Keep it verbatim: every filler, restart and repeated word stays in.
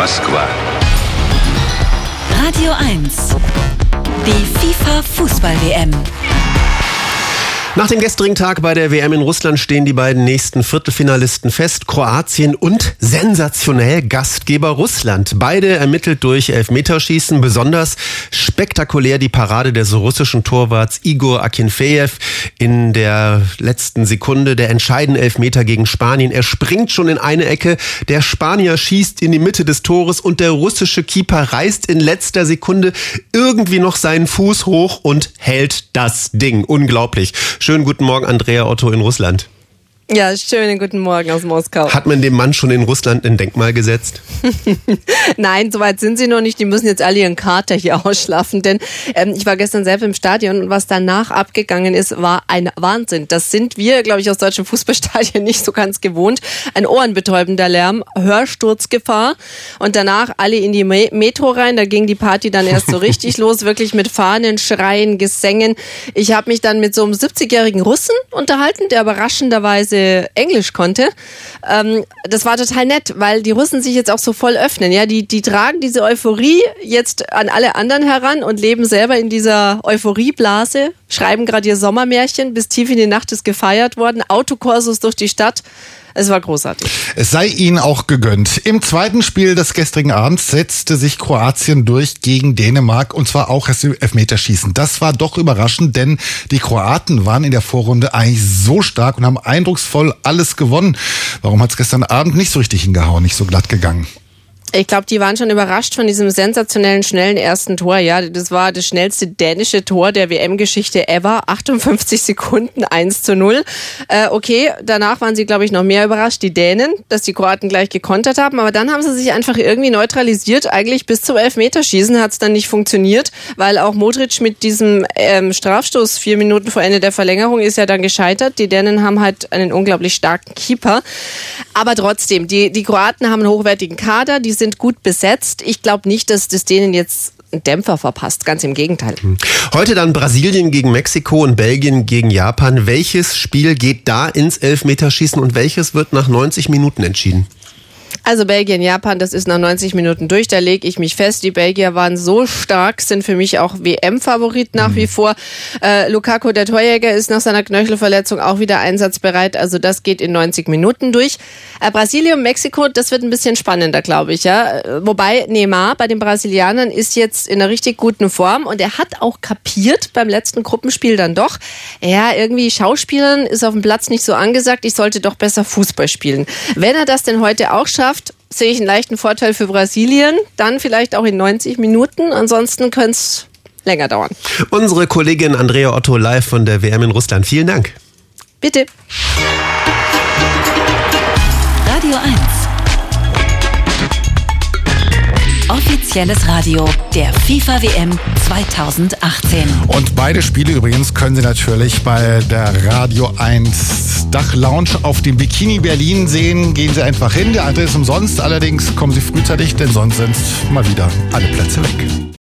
Moskwa. Radio eins. Die FIFA-Fußball-W M. Nach dem gestrigen Tag bei der W M in Russland stehen die beiden nächsten Viertelfinalisten fest. Kroatien und sensationell Gastgeber Russland. Beide ermittelt durch Elfmeterschießen. Besonders spektakulär die Parade des russischen Torwarts Igor Akinfejew in der letzten Sekunde. Der entscheidende Elfmeter gegen Spanien. Er springt schon in eine Ecke. Der Spanier schießt in die Mitte des Tores und der russische Keeper reißt in letzter Sekunde irgendwie noch seinen Fuß hoch und hält das Ding. Unglaublich. Schönen guten Morgen, Andrea Otto in Russland. Ja, schönen guten Morgen aus Moskau. Hat man dem Mann schon in Russland ein Denkmal gesetzt? Nein, soweit sind sie noch nicht. Die müssen jetzt alle ihren Kater hier ausschlafen. Denn ähm, ich war gestern selbst im Stadion und was danach abgegangen ist, war ein Wahnsinn. Das sind wir, glaube ich, aus deutschen Fußballstadien nicht so ganz gewohnt. Ein ohrenbetäubender Lärm, Hörsturzgefahr und danach alle in die Metro rein. Da ging die Party dann erst so richtig los, wirklich mit Fahnen, Schreien, Gesängen. Ich habe mich dann mit so einem siebzigjährigen Russen unterhalten, der überraschenderweise Englisch konnte. Ähm, das war total nett, weil die Russen sich jetzt auch so voll öffnen. Ja, die, die tragen diese Euphorie jetzt an alle anderen heran und leben selber in dieser Euphorieblase, schreiben gerade ihr Sommermärchen, bis tief in die Nacht ist gefeiert worden, Autokursus durch die Stadt. Es war großartig. Es sei ihnen auch gegönnt. Im zweiten Spiel des gestrigen Abends setzte sich Kroatien durch gegen Dänemark und zwar auch das Elfmeterschießen. Das war doch überraschend, denn die Kroaten waren in der Vorrunde eigentlich so stark und haben eindrucksvoll alles gewonnen. Warum hat es gestern Abend nicht so richtig hingehauen, nicht so glatt gegangen? Ich glaube, die waren schon überrascht von diesem sensationellen, schnellen ersten Tor. Ja, das war das schnellste dänische Tor der W M-Geschichte ever. achtundfünfzig Sekunden, eins zu null. Äh, okay, danach waren sie, glaube ich, noch mehr überrascht, die Dänen, dass die Kroaten gleich gekontert haben. Aber dann haben sie sich einfach irgendwie neutralisiert. Eigentlich bis zum Elfmeterschießen hat es dann nicht funktioniert, weil auch Modric mit diesem ähm, Strafstoß vier Minuten vor Ende der Verlängerung ist ja dann gescheitert. Die Dänen haben halt einen unglaublich starken Keeper. Aber trotzdem, die, die Kroaten haben einen hochwertigen Kader, die sind gut besetzt. Ich glaube nicht, dass das denen jetzt einen Dämpfer verpasst. Ganz im Gegenteil. Heute dann Brasilien gegen Mexiko und Belgien gegen Japan. Welches Spiel geht da ins Elfmeterschießen und welches wird nach neunzig Minuten entschieden? Also Belgien, Japan, das ist nach neunzig Minuten durch, da lege ich mich fest. Die Belgier waren so stark, sind für mich auch W M-Favorit nach wie vor. Äh, Lukaku, der Torjäger, ist nach seiner Knöchelverletzung auch wieder einsatzbereit. Also das geht in neunzig Minuten durch. Äh, Brasilien, Mexiko, das wird ein bisschen spannender, glaube ich. Ja. Wobei Neymar bei den Brasilianern ist jetzt in einer richtig guten Form und er hat auch kapiert beim letzten Gruppenspiel dann doch, ja, irgendwie Schauspielern ist auf dem Platz nicht so angesagt, ich sollte doch besser Fußball spielen. Wenn er das denn heute auch schafft, sehe ich einen leichten Vorteil für Brasilien. Dann vielleicht auch in neunzig Minuten. Ansonsten könnte es länger dauern. Unsere Kollegin Andrea Otto live von der W M in Russland. Vielen Dank. Bitte. Radio eins. Offizielles Radio der FIFA W M zweitausendachtzehn. Und beide Spiele übrigens können Sie natürlich bei der Radio eins Dachlounge auf dem Bikini Berlin sehen. Gehen Sie einfach hin, der Eintritt ist umsonst. Allerdings kommen Sie frühzeitig, denn sonst sind mal wieder alle Plätze weg.